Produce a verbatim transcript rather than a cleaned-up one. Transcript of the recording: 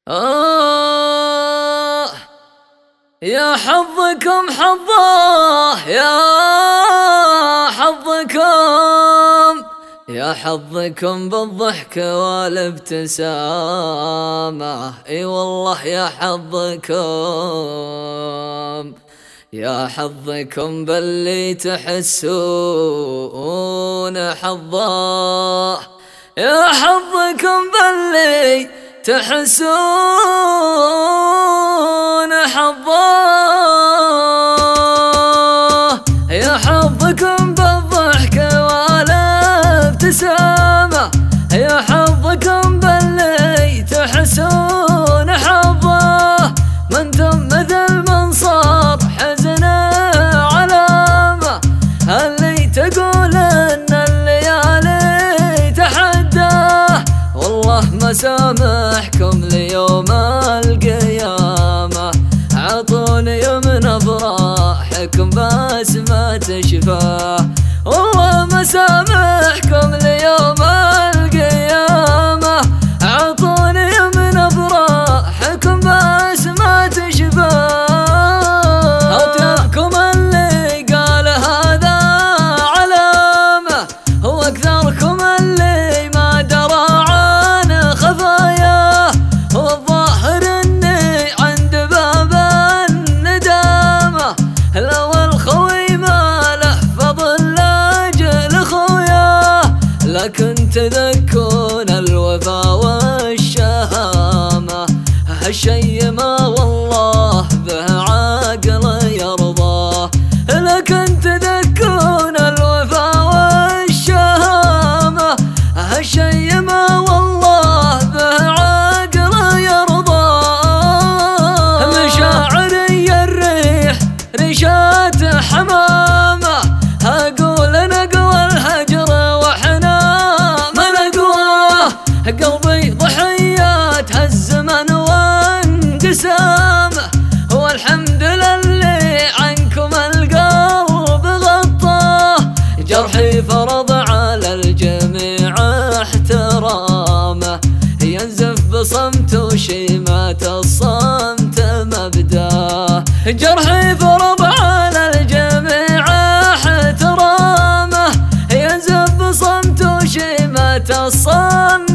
آه يا حظكم حظاه، يا حظكم يا حظكم بالضحك والابتسامة. اي والله يا حظكم، يا حظكم باللي تحسون حظاه، يا حظكم باللي تحسون حظاه، يا حظكم بالضحك والابتسامة، يا حظكم باللي تحسون حظاه. من ثم مثل من صار حزنه علامة، اللي تقول ان الليالي تحداه، والله ما سامحكم ليوم القيامة. عطوني من افراحكم بس ما تشفاه، والله ما سامحكم ليوم القيامة. عطوني من افراحكم بس ما تشفاه. اطيبكم اللي قال هذا علامة، هو اكثركم اللي ما درى عن خفاياه. هو الظاهر اني عند باب الندامة، لو الخوي ما له فضل لاجل خوياه. لكن تذكون الوفا والشهامة، هالشي ما والله به عقل يرضاه. لكن تذكون الوفا والشهامة، هالشي ما والله به عقل يرضاه. مشاعري الريح ريشات حمامة، اقول نقوى الهجر واحنا ما نقواه. قلبي ضحيات هالزمن وانقسامه، والحمد لله عنكم القلب غطاه. جرحي فرض على الجميع احترامه، ينزف بصمت وشيمات الصمت مبداه. جرحي فرض على الجميع احترامه، ينزف بصمت وشيمات الصمت